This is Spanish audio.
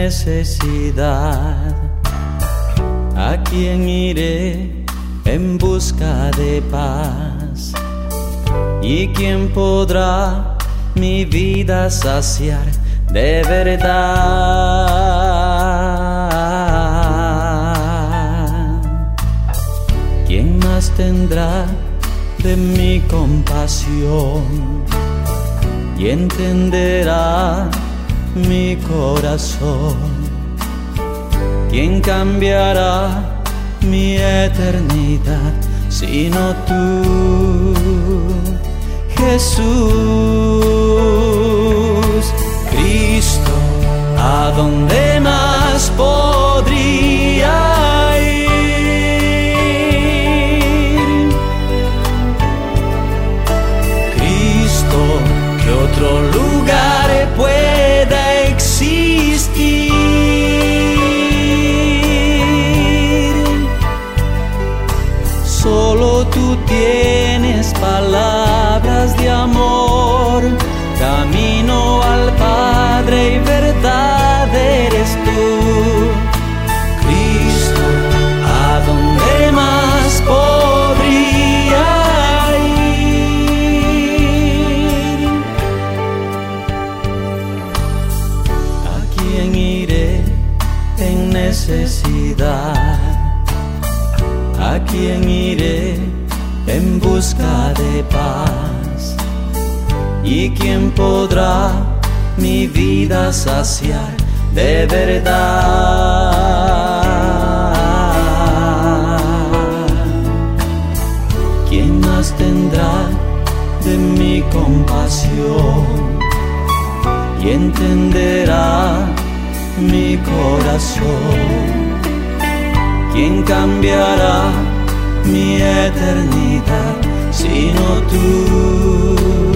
necesidad. ¿A quién iré en busca de paz? ¿Y quién podrá mi vida saciar de verdad? ¿Quién más tendrá de mi compasión y entenderá mi corazón? ¿Quién cambiará mi eternidad sino tú, Jesús? Cristo, ¿a dónde más podría ir? Cristo, ¿qué otro lugar pueda existir? Solo tú tienes palabras de amor, camino al Padre y verdad eres tú. Cristo, ¿a dónde más podría ir? ¿A quién iré en necesidad? ¿A quién iré en busca de paz? ¿Y quién podrá mi vida saciar de verdad? ¿Quién más tendrá de mi compasión y entenderá mi corazón? ¿Quién cambiará mi eternidad sino tú?